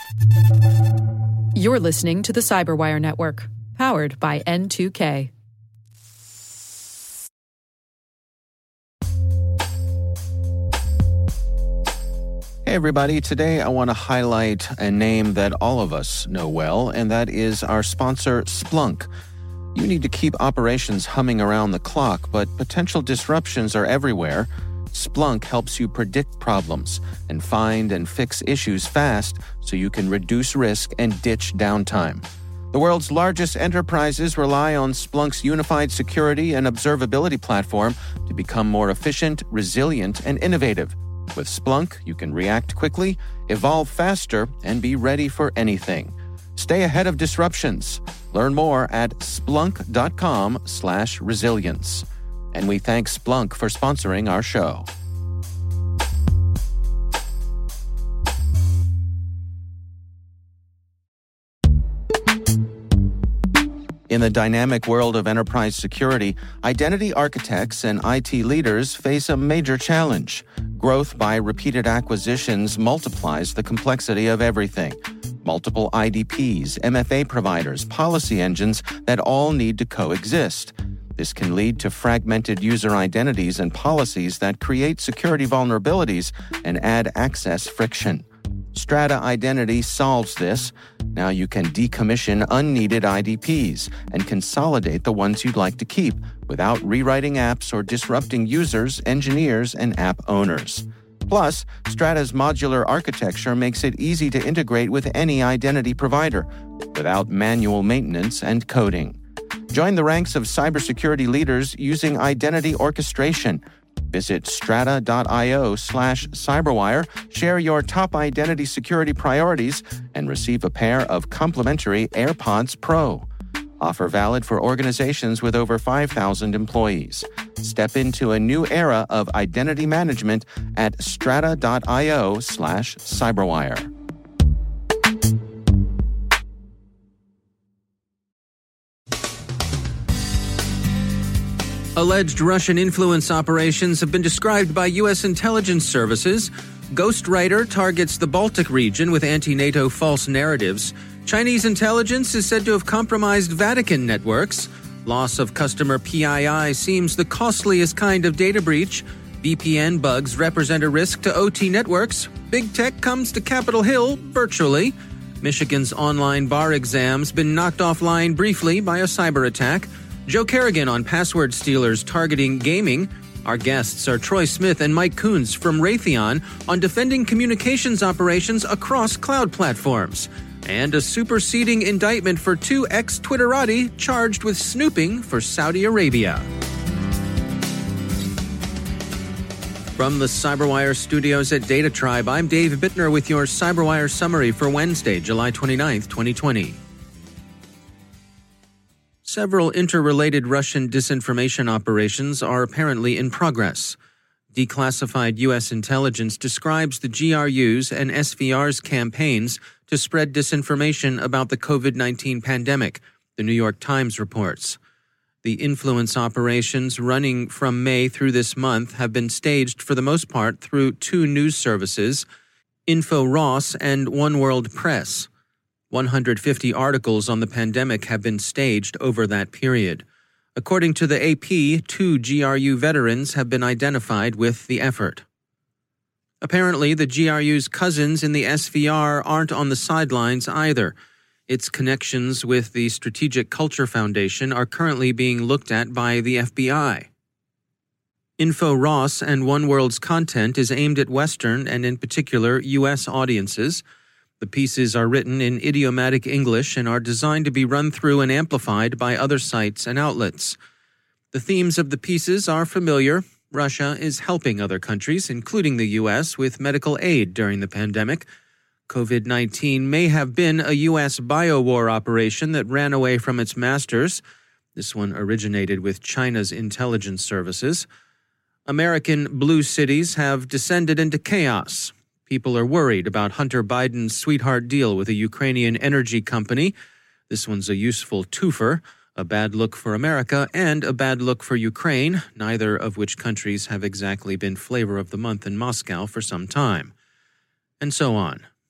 You're listening to the Cyberwire Network, powered by N2K. Hey everybody, today I want to highlight a name that all of us know well, and that is our sponsor, Splunk. You need to keep operations humming around the clock, but potential disruptions are everywhere. Splunk helps you predict problems and find and fix issues fast so you can reduce risk and ditch downtime. The world's largest enterprises rely on Splunk's unified security and observability platform to become more efficient, resilient, and innovative. With Splunk, you can react quickly, evolve faster, and be ready for anything. Stay ahead of disruptions. Learn more at splunk.com/resilience. And we thank Splunk for sponsoring our show. In the dynamic world of enterprise security, identity architects and IT leaders face a major challenge. Growth by repeated acquisitions multiplies the complexity of everything. Multiple IDPs, MFA providers, policy engines that all need to coexist. This can lead to fragmented user identities and policies that create security vulnerabilities and add access friction. Strata Identity solves this. Now you can decommission unneeded IDPs and consolidate the ones you'd like to keep without rewriting apps or disrupting users, engineers, and app owners. Plus, Strata's modular architecture makes it easy to integrate with any identity provider without manual maintenance and coding. Join the ranks of cybersecurity leaders using identity orchestration. Visit strata.io/cyberwire, share your top identity security priorities, and receive a pair of complimentary AirPods Pro. Offer valid for organizations with over 5,000 employees. Step into a new era of identity management at strata.io/cyberwire. Alleged Russian influence operations have been described by U.S. intelligence services. Ghostwriter targets the Baltic region with anti-NATO false narratives. Chinese intelligence is said to have compromised Vatican networks. Loss of customer PII seems the costliest kind of data breach. VPN bugs represent a risk to OT networks. Big tech comes to Capitol Hill virtually. Michigan's online bar exam's been knocked offline briefly by a cyber attack. Joe Kerrigan on password stealers targeting gaming. Our guests are Troy Smith and Mike Coons from Raytheon on defending communications operations across cloud platforms. And a superseding indictment for 2 ex-Twitterati charged with snooping for Saudi Arabia. From the CyberWire studios at Data Tribe, I'm Dave Bittner with your CyberWire summary for Wednesday, July 29th, 2020. Several interrelated Russian disinformation operations are apparently in progress. Declassified U.S. intelligence describes the GRU's and SVR's campaigns to spread disinformation about the COVID-19 pandemic, the New York Times reports. The influence operations running from May through this month have been staged for the most part through 2 news services, InfoRoss and One World Press. 150 articles on the pandemic have been staged over that period. According to the AP, 2 GRU veterans have been identified with the effort. Apparently, the GRU's cousins in the SVR aren't on the sidelines either. Its connections with the Strategic Culture Foundation are currently being looked at by the FBI. InfoRoss and One World's content is aimed at Western and, in particular, U.S. audiences. The pieces are written in idiomatic English and are designed to be run through and amplified by other sites and outlets. The themes of the pieces are familiar. Russia is helping other countries, including the U.S., with medical aid during the pandemic. COVID-19 may have been a U.S. biowar operation that ran away from its masters. This one originated with China's intelligence services. American blue cities have descended into chaos. People are worried about Hunter Biden's sweetheart deal with a Ukrainian energy company. This one's a useful twofer, a bad look for America and a bad look for Ukraine, neither of which countries have exactly been flavor of the month in Moscow for some time. And so on.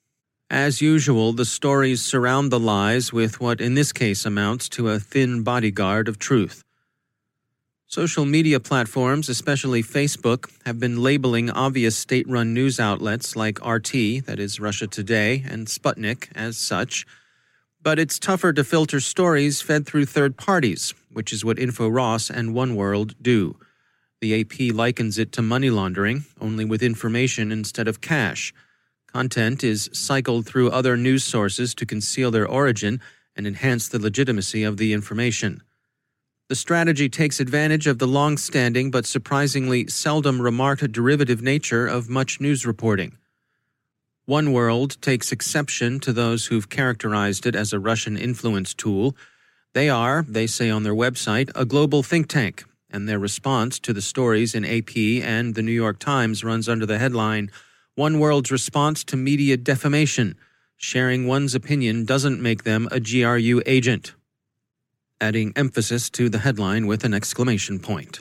As usual, the stories surround the lies with what in this case amounts to a thin bodyguard of truth. Social media platforms, especially Facebook, have been labeling obvious state-run news outlets like RT, that is Russia Today, and Sputnik as such. But it's tougher to filter stories fed through third parties, which is what InfoRoss and One World do. The AP likens it to money laundering, only with information instead of cash. Content is cycled through other news sources to conceal their origin and enhance the legitimacy of the information. The strategy takes advantage of the long-standing but surprisingly seldom remarked derivative nature of much news reporting. One World takes exception to those who've characterized it as a Russian influence tool. They are, they say on their website, a global think tank, and their response to the stories in AP and the New York Times runs under the headline, One World's response to media defamation. Sharing one's opinion doesn't make them a GRU agent. Adding emphasis to the headline with an exclamation point.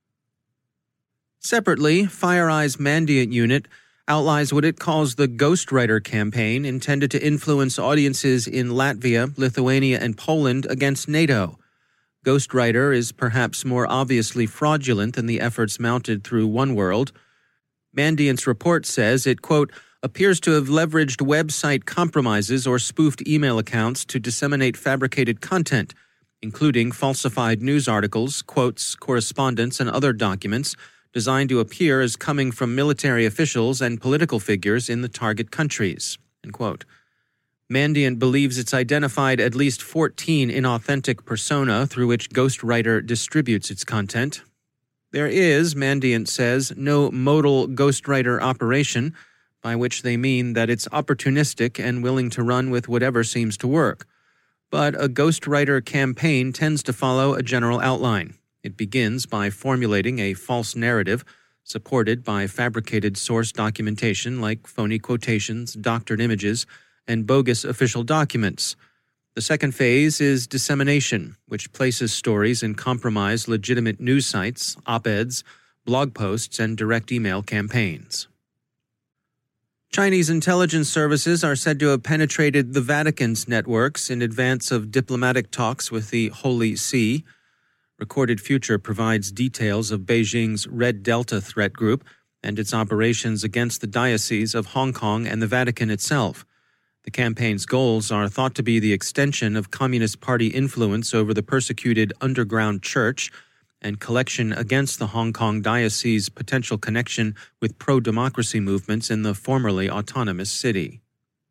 Separately, FireEye's Mandiant unit outlines what it calls the Ghostwriter campaign intended to influence audiences in Latvia, Lithuania, and Poland against NATO. Ghostwriter is perhaps more obviously fraudulent than the efforts mounted through One World. Mandiant's report says it, quote, appears to have leveraged website compromises or spoofed email accounts to disseminate fabricated content, including falsified news articles, quotes, correspondence, and other documents designed to appear as coming from military officials and political figures in the target countries, end quote. Mandiant believes it's identified at least 14 inauthentic persona through which Ghostwriter distributes its content. There is, Mandiant says, no modal ghostwriter operation, by which they mean that it's opportunistic and willing to run with whatever seems to work. But a ghostwriter campaign tends to follow a general outline. It begins by formulating a false narrative, supported by fabricated source documentation like phony quotations, doctored images, and bogus official documents. The second phase is dissemination, which places stories in compromised legitimate news sites, op-eds, blog posts, and direct email campaigns. Chinese intelligence services are said to have penetrated the Vatican's networks in advance of diplomatic talks with the Holy See. Recorded Future provides details of Beijing's Red Delta threat group and its operations against the Diocese of Hong Kong and the Vatican itself. The campaign's goals are thought to be the extension of Communist Party influence over the persecuted underground church and collection against the Hong Kong Diocese's potential connection with pro-democracy movements in the formerly autonomous city.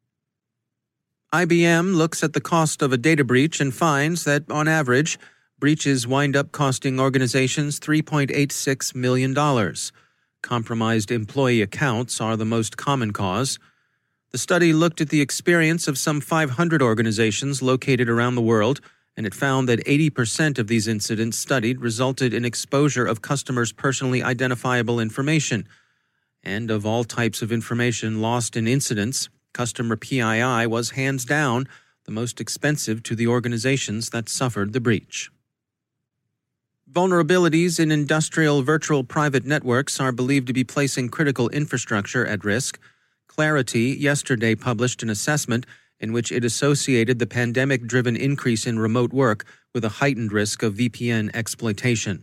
IBM looks at the cost of a data breach and finds that, on average, breaches wind up costing organizations $3.86 million. Compromised employee accounts are the most common cause. The study looked at the experience of some 500 organizations located around the world, and it found that 80% of these incidents studied resulted in exposure of customers' personally identifiable information. And of all types of information lost in incidents, customer PII was hands down the most expensive to the organizations that suffered the breach. Vulnerabilities in industrial virtual private networks are believed to be placing critical infrastructure at risk. Clarity yesterday published an assessment in which it associated the pandemic-driven increase in remote work with a heightened risk of VPN exploitation.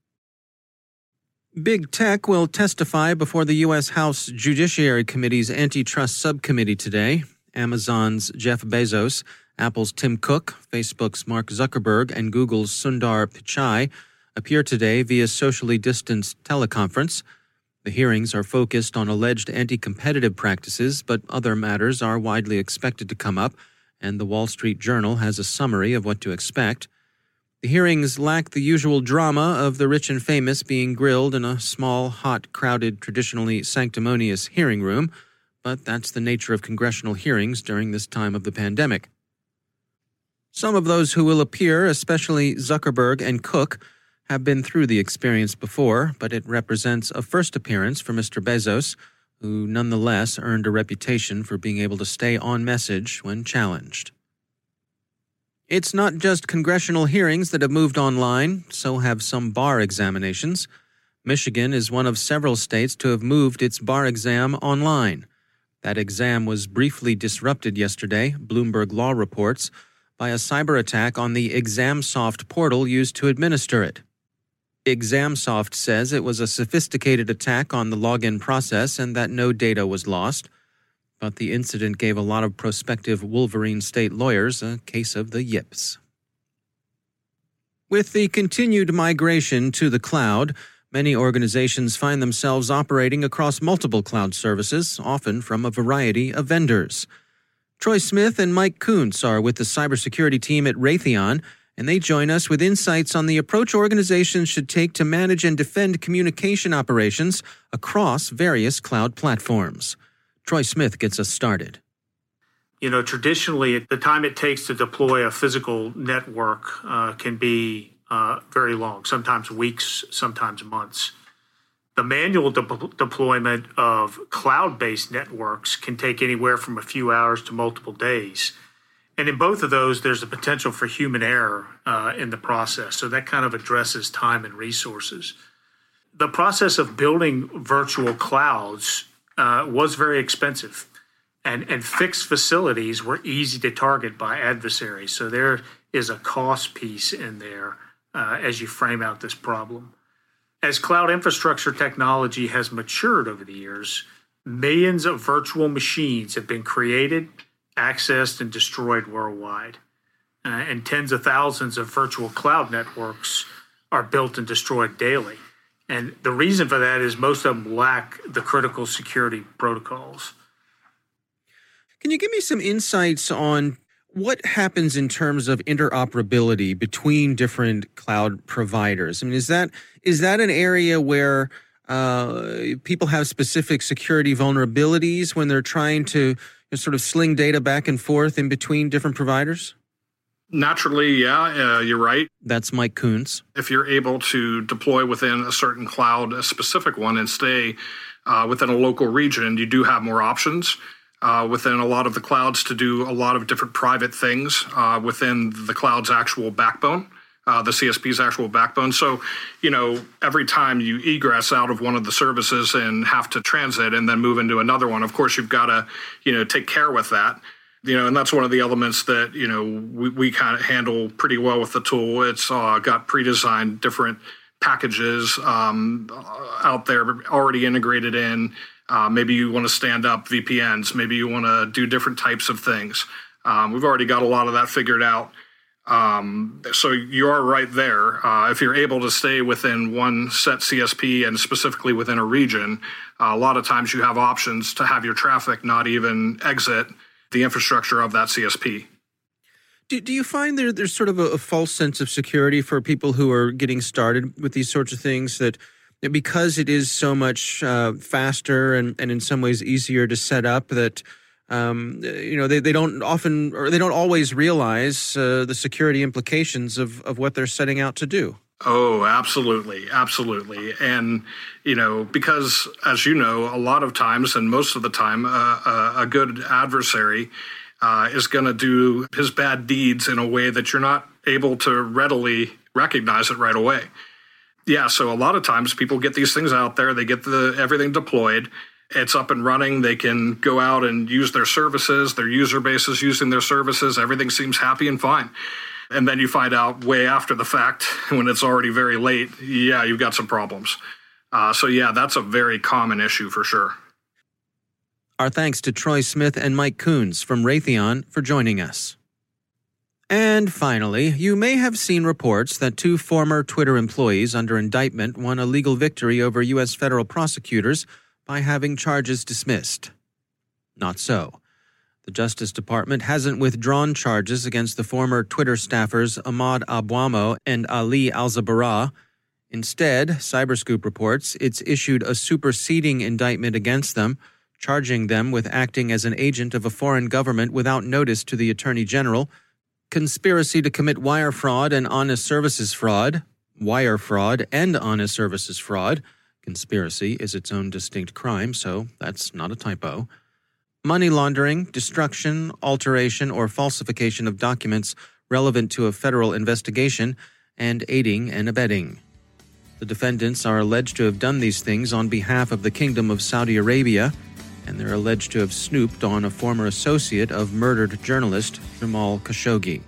Big Tech will testify before the U.S. House Judiciary Committee's Antitrust Subcommittee today. Amazon's Jeff Bezos, Apple's Tim Cook, Facebook's Mark Zuckerberg, and Google's Sundar Pichai appear today via socially distanced teleconference. The hearings are focused on alleged anti-competitive practices, but other matters are widely expected to come up, and the Wall Street Journal has a summary of what to expect. The hearings lack the usual drama of the rich and famous being grilled in a small, hot, crowded, traditionally sanctimonious hearing room, but that's the nature of congressional hearings during this time of the pandemic. Some of those who will appear, especially Zuckerberg and Cook, have been through the experience before, but it represents a first appearance for Mr. Bezos, who nonetheless earned a reputation for being able to stay on message when challenged. It's not just congressional hearings that have moved online, so have some bar examinations. Michigan is one of several states to have moved its bar exam online. That exam was briefly disrupted yesterday, Bloomberg Law reports, by a cyber attack on the ExamSoft portal used to administer it. ExamSoft says it was a sophisticated attack on the login process and that no data was lost. But the incident gave a lot of prospective Wolverine state lawyers a case of the yips. With the continued migration to the cloud, many organizations find themselves operating across multiple cloud services, often from a variety of vendors. Troy Smith and Mike Kuntz are with the cybersecurity team at Raytheon, and they join us with insights on the approach organizations should take to manage and defend communication operations across various cloud platforms. Troy Smith gets us started. Traditionally, the time it takes to deploy a physical network can be very long, sometimes weeks, sometimes months. The manual deployment of cloud-based networks can take anywhere from a few hours to multiple days. And in both of those, there's a potential for human error in the process. So that kind of addresses time and resources. The process of building virtual clouds was very expensive, and fixed facilities were easy to target by adversaries. So there is a cost piece in there as you frame out this problem. As cloud infrastructure technology has matured over the years, millions of virtual machines have been created, accessed, and destroyed worldwide. And tens of thousands of virtual cloud networks are built and destroyed daily. And the reason for that is most of them lack the critical security protocols. Can you give me some insights on what happens in terms of interoperability between different cloud providers? I mean, is that an area where people have specific security vulnerabilities when they're trying to sort of sling data back and forth in between different providers? Naturally, yeah, you're right. That's Mike Kuntz. If you're able to deploy within a certain cloud, a specific one, and stay within a local region, you do have more options within a lot of the clouds to do a lot of different private things within the cloud's actual backbone, the CSP's actual backbone. So, every time you egress out of one of the services and have to transit and then move into another one, of course, you've got to, take care with that. And that's one of the elements that, we kind of handle pretty well with the tool. It's got pre-designed different packages out there already integrated in. Maybe you want to stand up VPNs. Maybe you want to do different types of things. We've already got a lot of that figured out. So you are right there. If you're able to stay within one set CSP and specifically within a region, a lot of times you have options to have your traffic not even exit the infrastructure of that CSP. Do you find there's sort of a false sense of security for people who are getting started with these sorts of things, that because it is so much faster and in some ways easier to set up, that they don't often, or they don't always realize the security implications of what they're setting out to do? Oh, absolutely. Absolutely. And, because, as you know, a lot of times and most of the time, a good adversary is going to do his bad deeds in a way that you're not able to readily recognize it right away. Yeah, so a lot of times people get these things out there, they get everything deployed, it's up and running, they can go out and use their services, their user base is using their services, everything seems happy and fine. And then you find out way after the fact, when it's already very late, yeah, you've got some problems. So yeah, that's a very common issue for sure. Our thanks to Troy Smith and Mike Kuntz from Raytheon for joining us. And finally, you may have seen reports that 2 former Twitter employees under indictment won a legal victory over U.S. federal prosecutors by having charges dismissed. Not so. The Justice Department hasn't withdrawn charges against the former Twitter staffers Ahmad Abwamo and Ali Alzabarah. Instead, Cyberscoop reports it's issued a superseding indictment against them, charging them with acting as an agent of a foreign government without notice to the Attorney General, conspiracy to commit wire fraud and honest services fraud, wire fraud and honest services fraud. Conspiracy is its own distinct crime, so that's not a typo. Money laundering, destruction, alteration, or falsification of documents relevant to a federal investigation, and aiding and abetting. The defendants are alleged to have done these things on behalf of the Kingdom of Saudi Arabia. and they're alleged to have snooped on a former associate of murdered journalist Jamal Khashoggi.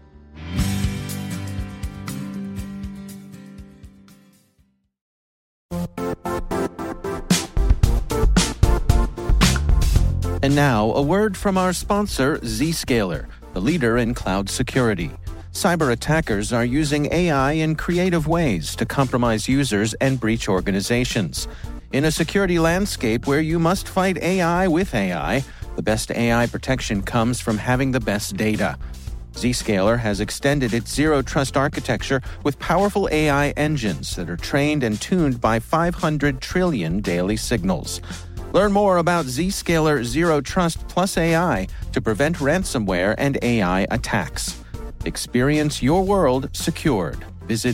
And now, a word from our sponsor, Zscaler, the leader in cloud security. Cyber attackers are using AI in creative ways to compromise users and breach organizations. In a security landscape where you must fight AI with AI, the best AI protection comes from having the best data. Zscaler has extended its Zero Trust architecture with powerful AI engines that are trained and tuned by 500 trillion daily signals. Learn more about Zscaler Zero Trust Plus AI to prevent ransomware and AI attacks. Experience your world secured. Visit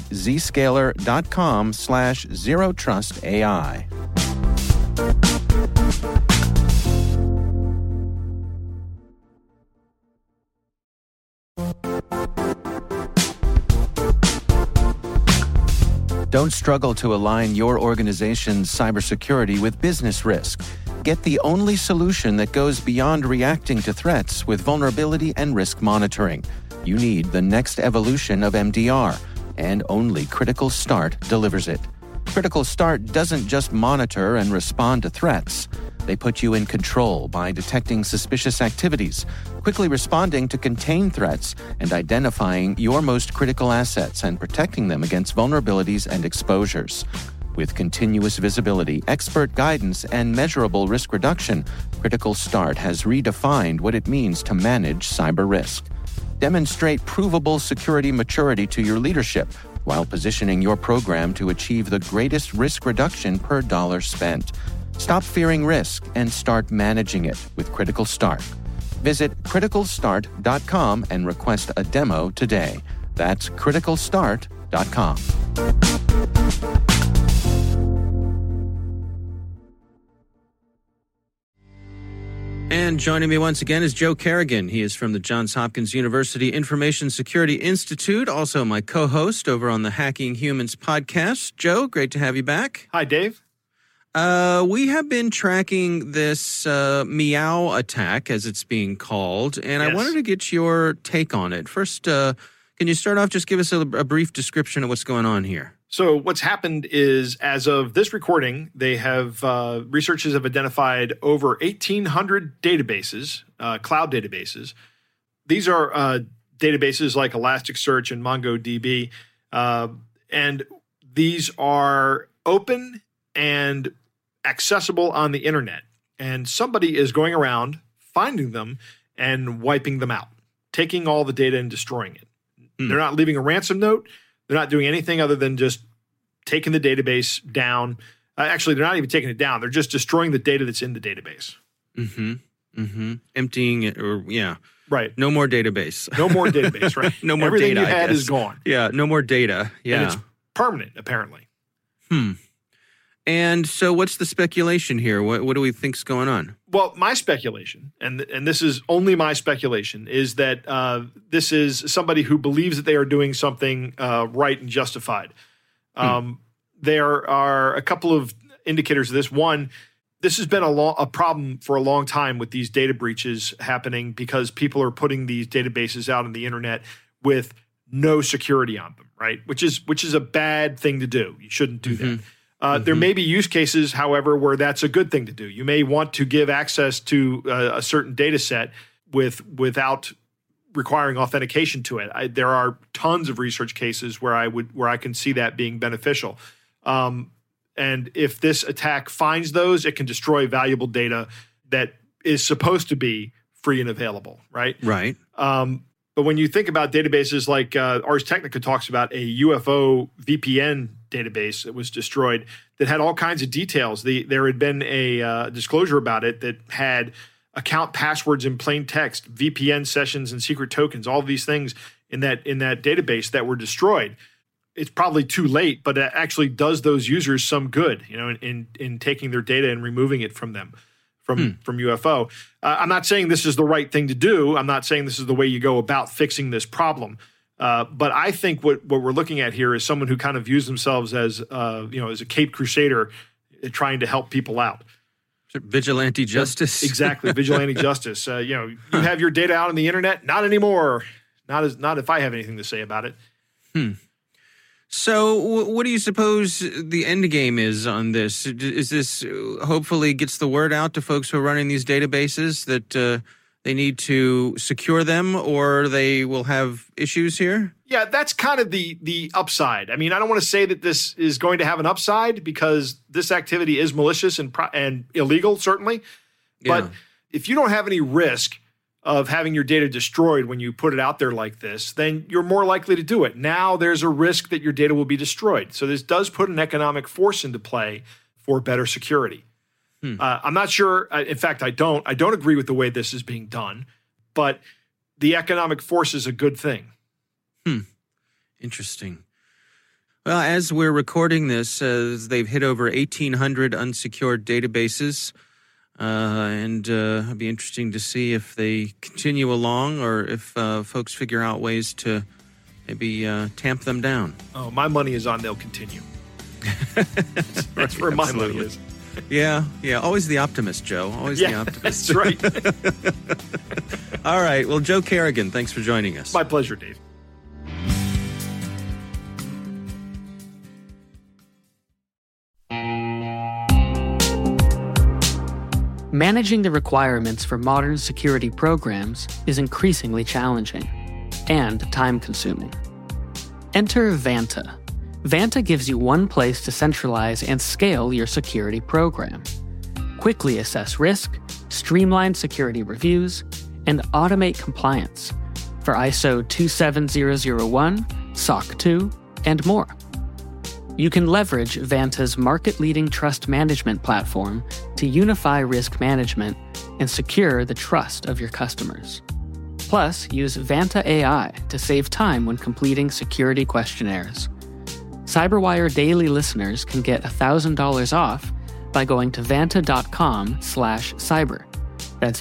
zscaler.com/zerotrustai. Don't struggle to align your organization's cybersecurity with business risk. Get the only solution that goes beyond reacting to threats with vulnerability and risk monitoring. You need the next evolution of MDR, and only Critical Start delivers it. Critical Start doesn't just monitor and respond to threats. They put you in control by detecting suspicious activities, quickly responding to contain threats, and identifying your most critical assets and protecting them against vulnerabilities and exposures. With continuous visibility, expert guidance, and measurable risk reduction, Critical Start has redefined what it means to manage cyber risk. Demonstrate provable security maturity to your leadership while positioning your program to achieve the greatest risk reduction per dollar spent. Stop fearing risk and start managing it with Critical Start. Visit criticalstart.com and request a demo today. That's criticalstart.com. And joining me once again is Joe Carrigan. He is from the Johns Hopkins University Information Security Institute, also my co-host over on the Hacking Humans podcast. Joe, great to have you back. Hi, Dave. We have been tracking this Meow attack, as it's being called, and Yes. I wanted to get your take on it. First, can you start off, just give us a brief description of what's going on here? So what's happened is, as of this recording, they have researchers have identified over 1,800 databases, cloud databases. These are databases like Elasticsearch and MongoDB, and these are open and accessible on the internet. And somebody is going around, finding them, and wiping them out, taking all the data and destroying it. They're not leaving a ransom note. They're not doing anything other than just taking the database down. Actually, they're not even taking it down. They're just destroying the data that's in the database. Emptying it, or Right. no more database. No more database, right? No more Everything data, you I had guess. is gone. Yeah, no more data. Yeah. And it's permanent, apparently. And so what's the speculation here? What do we think's going on? Well, my speculation, and this is only my speculation, is that this is somebody who believes that they are doing something right and justified. There are a couple of indicators of this. One, this has been a problem for a long time with these data breaches happening because people are putting these databases out on the internet with no security on them, right? Which is a bad thing to do. You shouldn't do that. There may be use cases, however, where that's a good thing to do. You may want to give access to a certain data set without requiring authentication to it. There are tons of research cases where I can see that being beneficial. And if this attack finds those, it can destroy valuable data that is supposed to be free and available, right? Right. But when you think about databases like Ars Technica talks about a UFO VPN database that was destroyed that had all kinds of details. There had been a disclosure about it that had account passwords in plain text, VPN sessions and secret tokens, all these things in that database that were destroyed. It's probably too late, but it actually does those users some good, in taking their data and removing it from them. From UFO. I'm not saying this is the right thing to do. I'm not saying this is the way you go about fixing this problem. But I think what we're looking at here is someone who kind of views themselves as, as a Caped Crusader trying to help people out. Vigilante justice. Exactly, vigilante justice. You have your data out on the internet. Not anymore. Not if I have anything to say about it. So what do you suppose the end game is on this? Is this hopefully gets the word out to folks who are running these databases that they need to secure them or they will have issues here? Yeah, that's kind of the upside. I mean, I don't want to say that this is going to have an upside because this activity is malicious and illegal, certainly. Yeah. But if you don't have any risk of having your data destroyed when you put it out there like this, then you're more likely to do it. Now there's a risk that your data will be destroyed. So this does put an economic force into play for better security. I'm not sure. In fact, I don't agree with the way this is being done, but the economic force is a good thing. Interesting. Well, as we're recording this, they've hit over 1,800 unsecured databases. And it'd be interesting to see if they continue along or if folks figure out ways to maybe tamp them down. Oh, my money is on they'll continue. That's where my money is. Yeah. Always the optimist, Joe. Always the optimist. That's right. All right. Well, Joe Carrigan, thanks for joining us. My pleasure, Dave. Managing the requirements for modern security programs is increasingly challenging and time-consuming. Enter Vanta. Vanta gives you one place to centralize and scale your security program. Quickly assess risk, streamline security reviews, and automate compliance for ISO 27001, SOC 2, and more. You can leverage Vanta's market-leading trust management platform to unify risk management and secure the trust of your customers. Plus, use Vanta AI to save time when completing security questionnaires. CyberWire Daily listeners can get $1,000 off by going to vanta.com/cyber. That's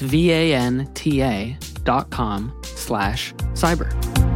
VANTA.com/cyber.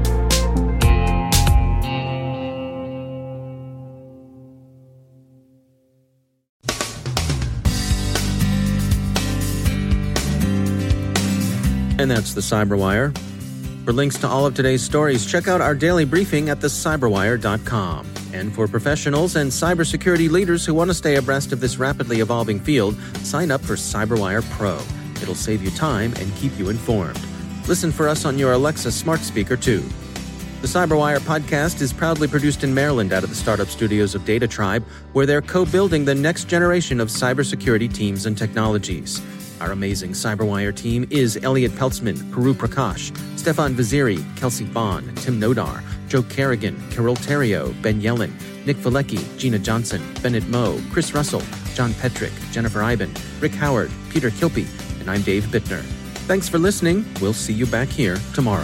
And that's the CyberWire. For links to all of today's stories, check out our daily briefing at thecyberwire.com. And for professionals and cybersecurity leaders who want to stay abreast of this rapidly evolving field, sign up for CyberWire Pro. It'll save you time and keep you informed. Listen for us on your Alexa smart speaker, too. The CyberWire podcast is proudly produced in Maryland out of the startup studios of Data Tribe, where they're co-building the next generation of cybersecurity teams and technologies. Our amazing CyberWire team is Elliot Peltzman, Puru Prakash, Stefan Vaziri, Kelsey Bond, Tim Nodar, Joe Carrigan, Carol Terrio, Ben Yellen, Nick Valecki, Gina Johnson, Bennett Moe, Chris Russell, John Petrick, Jennifer Iben, Rick Howard, Peter Kilpie, and I'm Dave Bittner. Thanks for listening. We'll see you back here tomorrow.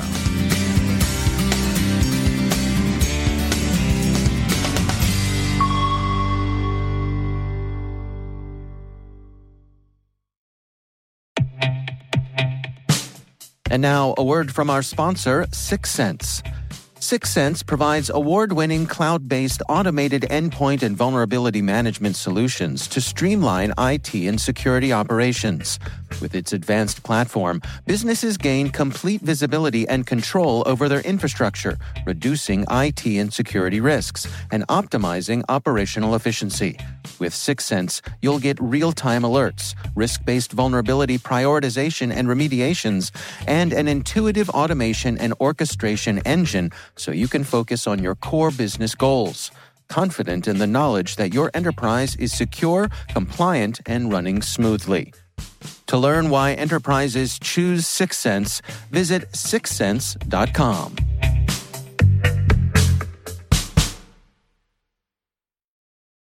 And now, a word from our sponsor, Syxsense. Syxsense provides award-winning cloud-based automated endpoint and vulnerability management solutions to streamline IT and security operations. With its advanced platform, businesses gain complete visibility and control over their infrastructure, reducing IT and security risks and optimizing operational efficiency. With Syxsense, you'll get real-time alerts, risk-based vulnerability prioritization and remediations, and an intuitive automation and orchestration engine so you can focus on your core business goals, confident in the knowledge that your enterprise is secure, compliant, and running smoothly. To learn why enterprises choose Syxsense, visit syxsense.com.